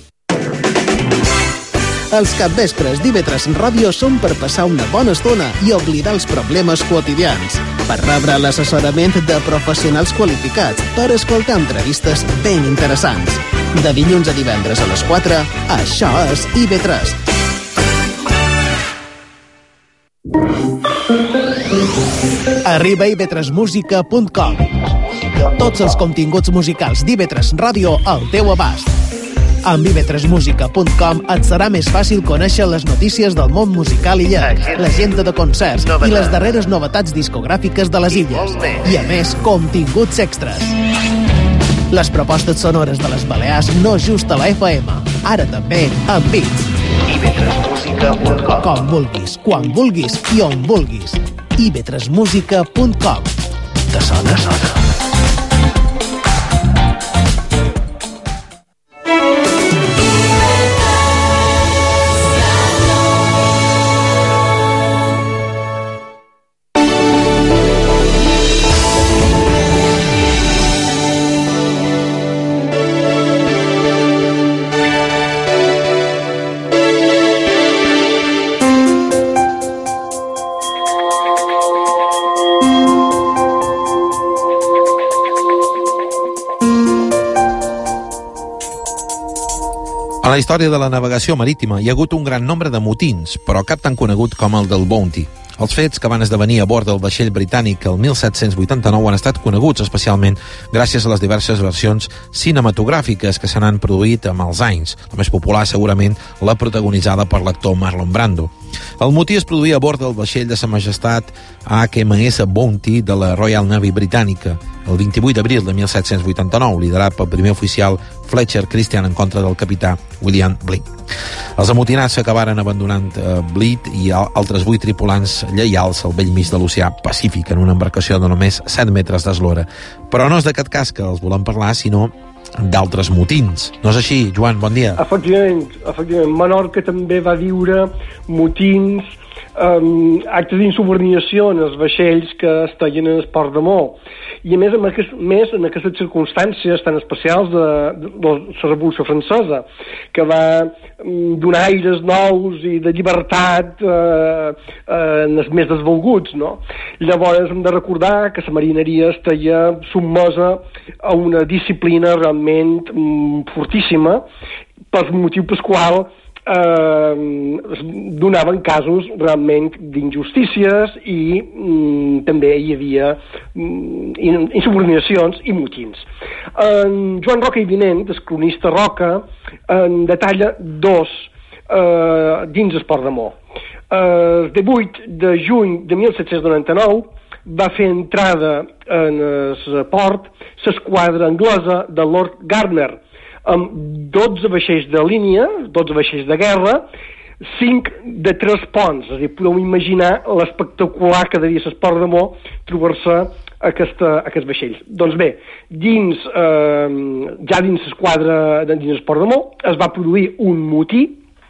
Els capvespres d'I V tres Ràdio són per passar una bona estona i oblidar els problemes quotidians, per rebre l'assessorament de professionals qualificats, per escoltar entrevistes ben interessants. De dilluns a divendres a les quatre, això és I V tres. Arriba a i ve tres música punt com. Tots els continguts musicals d'I V tres Ràdio al teu abast. Amb i ve tres música punt com et serà més fàcil conèixer les notícies del món musical illenc, l'agenda de concerts i les darreres novetats discogràfiques de les illes. I a més, continguts extras. Les propostes sonores de les Balears no just a la F M, ara també amb Beats. i ve tres música punt com. Com vulguis, quan vulguis i on vulguis. i ve tres música punt com. Te sona, sona. A la història de la navegació marítima hi ha hagut un gran nombre de motins, però cap tan conegut com el del Bounty. Els fets que van esdevenir a bord del vaixell britànic el mil set-cents vuitanta-nou han estat coneguts especialment gràcies a les diverses versions cinematogràfiques que se n'han produït amb els anys. La més popular, segurament, la protagonitzada per l'actor Marlon Brando. El motí es produïa a bord del vaixell de Sa Majestat H M S Bounty de la Royal Navy britànica el vint-i-vuit d'abril de mil set-cents vuitanta-nou, liderat pel primer oficial Fletcher Christian en contra del capità William Bligh. Els amotinats s'acabaren abandonant eh, Bligh i altres vuit tripulants lleials al bell mig de l'oceà Pacífic en una embarcació de només set metres d'eslora. Però no és d'aquest cas que els volem parlar, sinó d'altres motins. No és així, Joan? Bon dia. Efectivament, efectivament. Menorca també va viure motins, um, actes d'insubordinació en els vaixells que es tallen en el port de Mó. I a més, en aquest, més en aquestes circumstàncies tan especials de, de, de la Revolució Francesa, que va um, donar aires nous i de llibertat eh, eh, en els més desvalguts, no? Llavors hem de recordar que la marineria estaria sotmesa a una disciplina realment um, fortíssima, pel motiu pel qual eh, es donaven casos realment d'injustícies i mm, també hi havia mm, insubordinacions i motins. En Joan Roca i Vinent, el cronista Roca, en detalla dos eh, dins el port de Mó. El divuit de juny de mil set-cents noranta-nou va fer entrada en el port l'esquadra anglesa de Lord Gardner, amb dotze vaixells de línia, dotze vaixells de guerra, cinc de tres ponts. És a dir, podeu imaginar l'espectacular que devia ser el port de Mó trobar-se aquesta, aquests vaixells. Doncs bé, dins, eh, ja dins l'esquadra, dins el port de Mó, es va produir un motí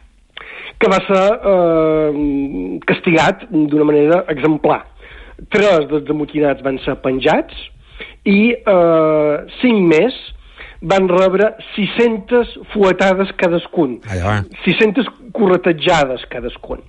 que va ser eh, castigat d'una manera exemplar. Tres dels amotinats van ser penjats i eh, cinc més van rebre sis-centes fuetades cadascun, sis-centes corretejades cadascun.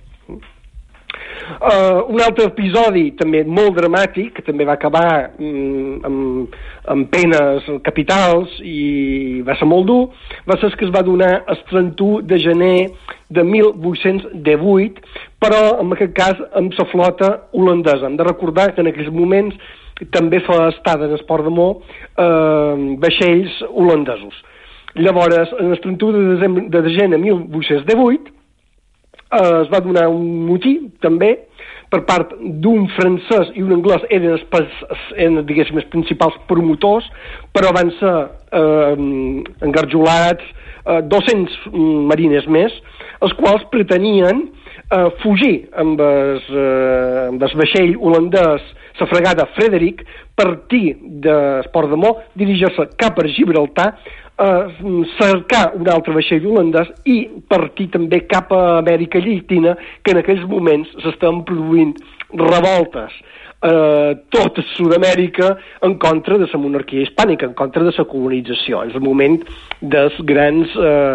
Uh, un altre episodi també molt dramàtic, que també va acabar mm, amb, amb penes capitals i va ser molt dur, va ser que es va donar el trenta-u de gener de mil vuit-cents divuit, però en aquest cas amb la flota holandesa. Hem de recordar que en aquells moments també fa estada en el port de Mó eh, vaixells holandesos. Llavors, en el trenta-u de desembre de desembre de mil vuit-cents divuit eh, es va donar un motí també per part d'un francès i un anglès, eren, els, eren diguéssim, els principals promotors, però van ser eh, engarjolats eh, dos-cents mariners més, els quals pretenien eh, fugir amb el, eh, amb el vaixell holandès, la fregata Frederick, partir de Port de Mó, dirigir-se cap a Gibraltar, eh, cercar un altre vaixell holandès i partir també cap a Amèrica Llatina, que en aquells moments s'estan produint revoltes eh, tota Sud-amèrica en contra de la monarquia hispànica, en contra de la colonització. És el moment dels grans eh,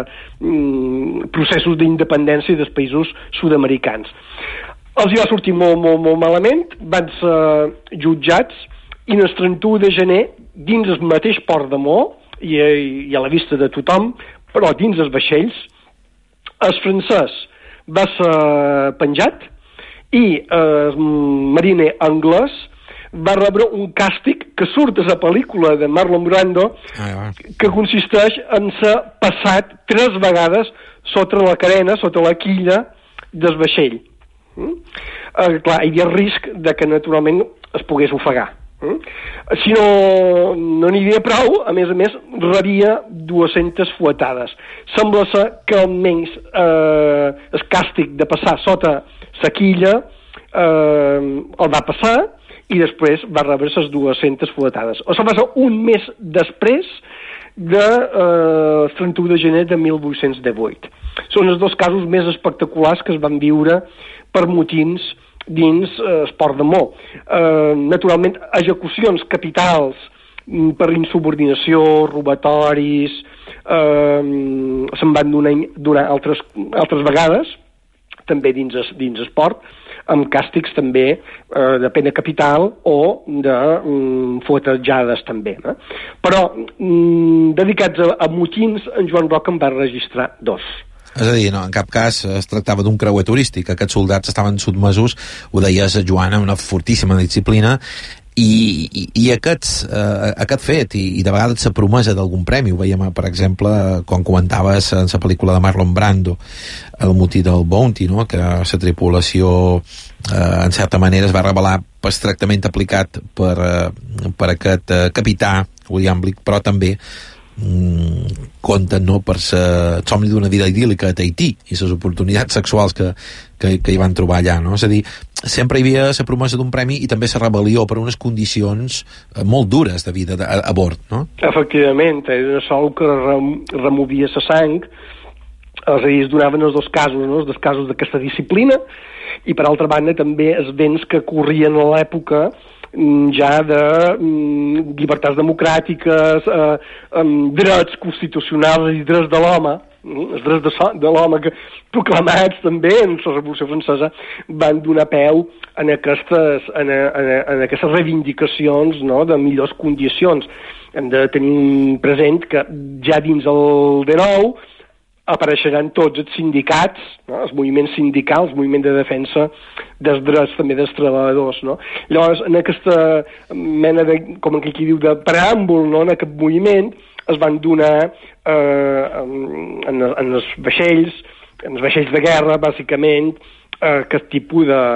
processos d'independència dels països sud-americans. Els hi va sortir molt, molt, molt malament, van ser jutjats, i el trenta-u de gener, dins el mateix Port de Mó, i, i a la vista de tothom, però dins els vaixells, el francès va ser penjat i el mariner anglès va rebre un càstig que surt a la pel·lícula de Marlon Brando, que consisteix en ser passat tres vegades sota la carena, sota la quilla del vaixell. Mm? Eh, clar, hi havia risc de que naturalment es pogués ofegar. Mm? Si no no n'hi havia prou, a més a més rebia dues-centes fuetades. Sembla ser que almenys eh, el càstig de passar sota la quilla eh, el va passar i després va rebre les dues-centes fuetades. Això va ser un mes després de eh, trenta-u de gener de mil vuit-cents divuit. Són els dos casos més espectaculars que es van viure per motins dins eh, el Port de Mó. Eh, naturalment, execucions capitals per insubordinació, robatoris, eh, se'n van donar, donar altres, altres vegades, també dins el, dins el port, amb càstigs també eh, de pena capital o de mm, fuetejades també. Eh? Però mm, dedicats a, a motins, en Joan Roca en va registrar dos. És a dir, no, en cap cas es tractava d'un creuer turístic. Aquests soldats estaven sotmesos, ho deies, Joan, a una fortíssima disciplina, i, i, i aquests, eh, aquest fet, i, i de vegades la promesa d'algun premi, ho veiem, per exemple, quan comentaves en la pel·lícula de Marlon Brando, el motí del Bounty, no? Que la tripulació, eh, en certa manera, es va revelar pas tractament aplicat per, eh, per aquest eh, capità, William Blake, però també Mm, compten, no, per el somni d'una vida idíl·lica a Tahití i les oportunitats sexuals que, que, que hi van trobar allà, no? És a dir, sempre hi havia la promesa d'un premi i també la rebel·lió per unes condicions molt dures de vida a, a bord, no? Efectivament, era sol que rem, removia la sang, és a dir, es donaven els dos casos, no? Els dos casos d'aquesta disciplina, i per altra banda també els vents que corrien a l'època ja de mm, llibertats democràtiques, eh, um, drets constitucionals i drets de l'home, mm, els drets de, so, de l'home que proclamats també en la Revolució Francesa van donar peu en aquestes, en, en, en aquestes reivindicacions, no?, de millors condicions. Hem de tenir present que ja dins el dinou apareixeran tots els sindicats, no? Els moviments sindicals, el moviment de defensa dels drets també dels treballadors, no? Llavors, en aquesta mena de, com aquí diu, de preàmbul, no?, en aquest moviment, es van donar eh, en, en els vaixells, en els vaixells de guerra, bàsicament, eh, aquest tipus de,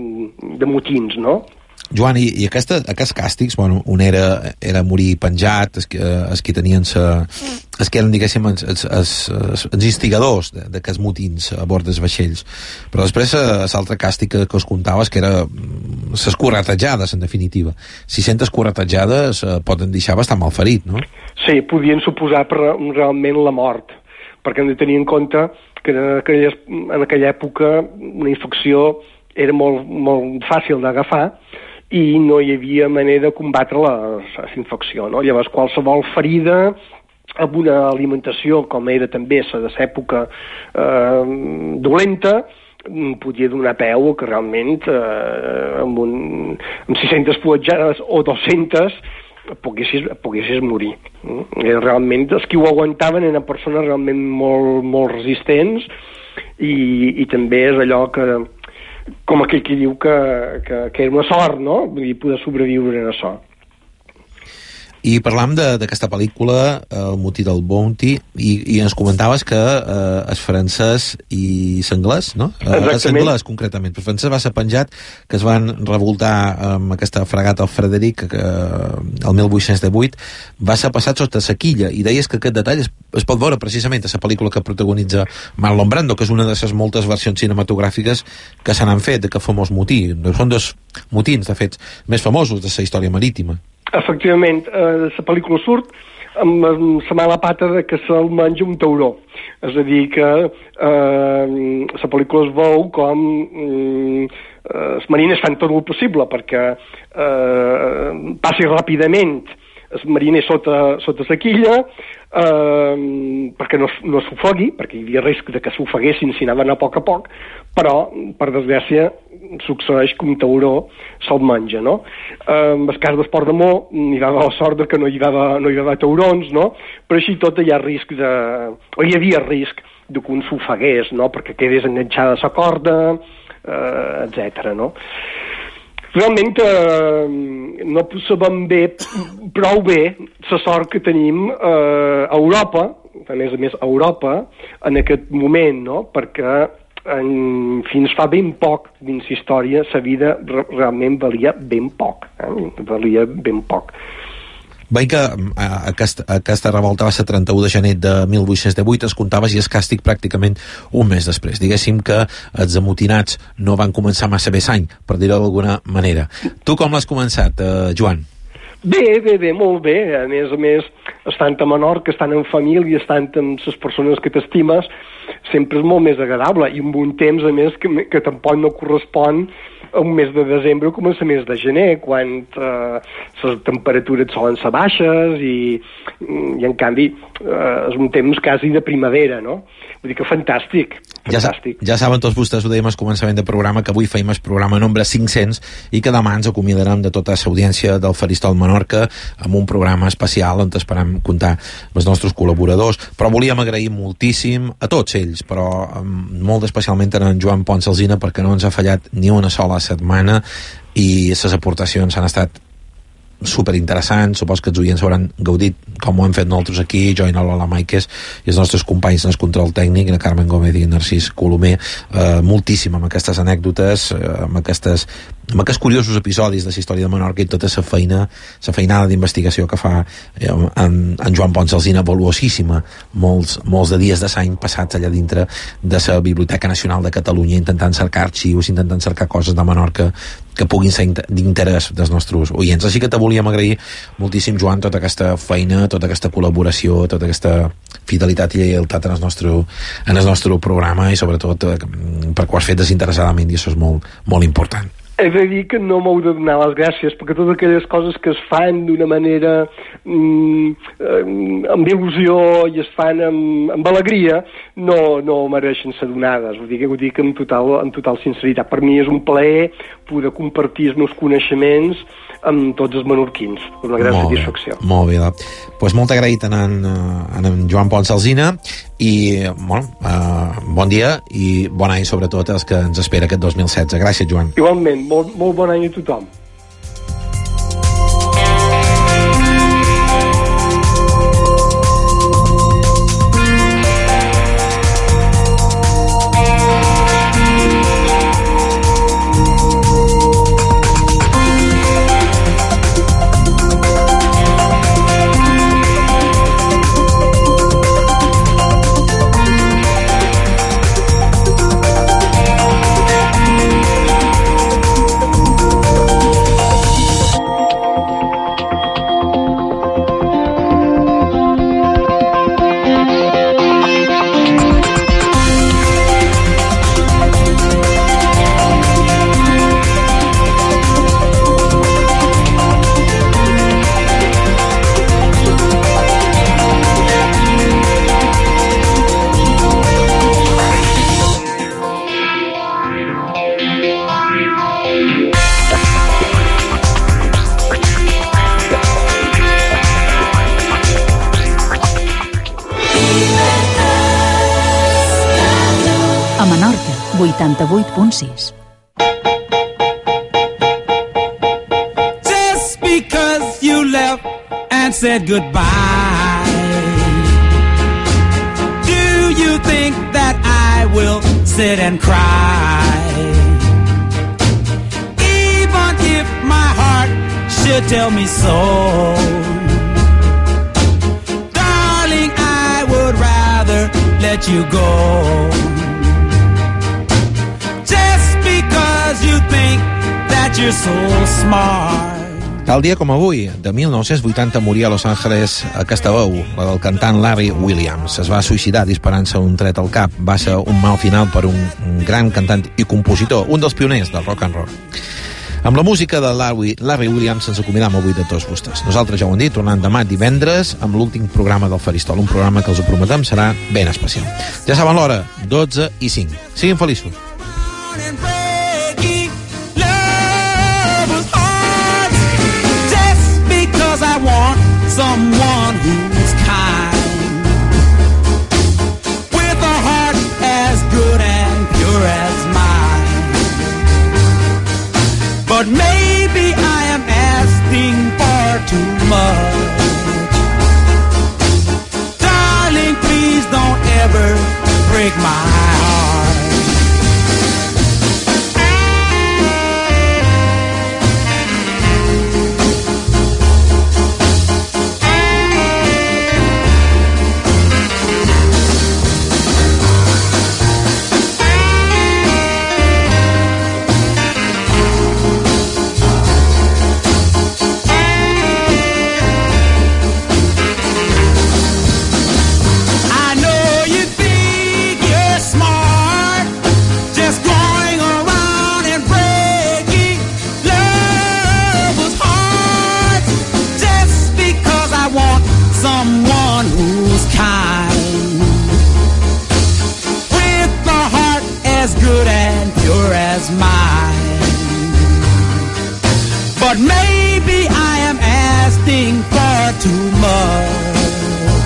de motins, no? Joan, i, i aquesta, aquests càstigs, bueno, un era, era morir penjat, els que, els que tenien sa, els que eren, diguéssim, els, els, els, els instigadors d'aquests motins a bord dels vaixells. Però després l'altre càstig que, que us contaves, que era les corretejades, en definitiva. Si sentes corretejades, eh, poden deixar bastant malferit, no? Sí, podien suposar per, realment la mort, perquè hem de tenir en compte que en aquella, en aquella època una infecció era molt, molt fàcil d'agafar, i no hi havia manera de combatre la, la infecció, no? Llavors, qualsevol ferida amb una alimentació, com era també la de l'època eh, dolenta, podia donar peu que realment eh, amb, un, amb sis-centes fuetjades o dues-centes poguessis, poguessis morir. Eh, realment, els que ho aguantaven eren persones realment molt, molt resistents i, i també és allò que com aquell que diu que, que, que era una sort, no? Vull dir, poder sobreviure en això. I parlam d'aquesta pel·lícula, El motí del Bounty, i, i ens comentaves que eh, el francès i l'anglès, no? L'anglès, concretament. El francès va ser penjat, que es van revoltar amb aquesta fregata al Frederic, que el mil vuit-cents divuit va ser passat sota la quilla, i deies que aquest detall es, es pot veure precisament a la pel·lícula que protagonitza Marlon Brando, que és una de les moltes versions cinematogràfiques que se n'han fet d'aquest famós motí. Són dos motins, de fet, més famosos de la història marítima. Efectivament, eh, la pel·lícula surt amb, amb la mala pata de que se'l menja un tauró. És a dir, que eh, la pel·lícula es veu com eh, els marines fan tot el possible perquè eh, passi ràpidament el mariner sota, sota la quilla, eh, perquè no, no s'ofegui, perquè hi havia risc de que s'ofeguessin si anaven a poc a poc, però, per desgràcia, succeeix que un tauró se'l menja, no? Eh, en el cas d'Esport de Mó, hi va haver la sort de que no hi va haver, no hi va haver taurons, no? Però així tot hi ha risc de... o hi havia risc de que un s'ofegués, no? Perquè quedés enganxada a la corda, eh, etcètera, no? Realment eh, no sabem bé, prou bé, la sort que tenim eh, a Europa, a més a més a Europa, en aquest moment, no? Perquè en, fins fa ben poc dins la història la vida re realment valia ben poc, eh? valia ben poc. Veig que aquesta, aquesta revolta va ser trenta-u de gener de mil vuit-cents divuit, es comptaves, i és càstig pràcticament un mes després. Diguéssim que els amotinats no van començar massa bé l'any, per dir-ho d'alguna manera. Tu com l'has començat, eh, Joan? Bé, bé, bé, molt bé. A més a més, estant a Menorca, estant en família, estant amb les persones que t'estimes, sempre és molt més agradable, i amb un temps, a més, que, que tampoc no correspon a un mes de desembre com a mes de gener, quan eh, les temperatures solen ser baixes i, i en canvi, eh, és un temps quasi de primavera, no? Vull dir que fantàstic, fantàstic. Ja, ja saben tots vostès, ho dèiem al començament del programa, que avui feim el programa nombre cinc-cents i que demà ens acomiadarem de tota l'audiència del Faristol Menorca amb un programa especial on esperem comptar amb els nostres col·laboradors, però volíem agrair moltíssim a tots ells, però molt especialment a en Joan Pons Alsina, perquè no ens ha fallat ni una sola setmana i les aportacions han estat superinteressants. Supos que els oients hauran gaudit com ho hem fet nosaltres aquí, jo i la Lola Maiques i els nostres companys en el control tècnic, la Carmen Gómez i Narcís Colomer, eh, moltíssim amb aquestes anècdotes, eh, amb, aquestes, amb aquests curiosos episodis de la història de Menorca i tota la feina, la feinada d'investigació que fa eh, en, en Joan Pons Alsina, valuosíssima, molts, molts de dies de l'any passats allà dintre de la Biblioteca Nacional de Catalunya, intentant cercar arxius, intentant cercar coses de Menorca que puguin ser d'interès dels nostres oients. Així que te volíem agrair moltíssim, Joan, tota aquesta feina, tota aquesta col·laboració, tota aquesta fidelitat i lleialtat en el nostre, en el nostre programa, i sobretot eh, perquè ho has fet desinteressadament, i això és molt, molt important. He de dir que no m'heu de donar les gràcies, perquè totes aquelles coses que es fan d'una manera mm, amb il·lusió i es fan amb, amb alegria no, no mereixen ser donades. Vull dir que ho dic amb total, amb total sinceritat. Per mi és un plaer poder compartir els meus coneixements amb tots els menorquins. És una gran molt satisfacció. Bé, molt bé. Doncs pues molt agraït en, en, en Joan Pons Alsina i bueno, uh, bon dia i bon any sobretot als que ens espera aquest dos mil setze. Gràcies, Joan. Igualment, molt, molt bon any a tothom. vuitanta-vuit punt sis. Just because you left and said goodbye. Do you think that I will sit and cry? Even if my heart should tell me so, darling, I would rather let you go. Just because you think that you're so smart. Tal dia com avui, de mil nou-cents vuitanta, moria a Los Angeles aquesta veu, la del cantant Larry Williams. Es va suïcidar disparant-se un tret al cap. Va ser un mal final per un, un gran cantant i compositor, un dels pioners del rock and roll. Amb la música de Larry, Larry Williams ens acomidam avui de tots vostès. Nosaltres ja ho hem dit, tornant demà divendres amb l'últim programa del Faristol, un programa que els ho prometem serà ben especial. Ja saben l'hora, dotze i cinc. Siguin feliços. I want someone who's kind, with a heart as good and pure as mine. But maybe I am asking for too much. Darling, please don't ever break my heart. Someone who's kind, with a heart as good and pure as mine. But maybe I am asking for too much.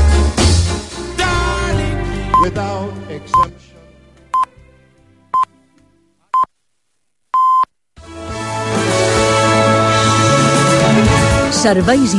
Darling, without exception. Serveis